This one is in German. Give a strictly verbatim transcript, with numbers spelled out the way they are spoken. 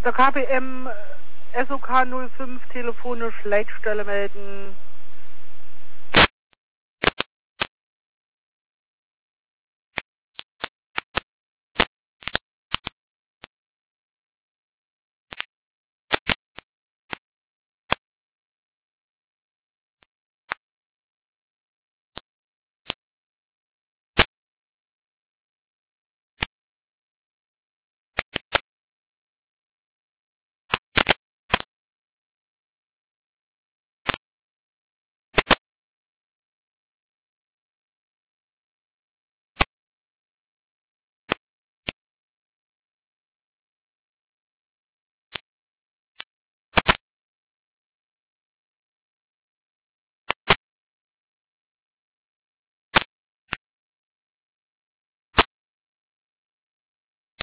Der K B M S O K null fünf telefonisch Leitstelle melden.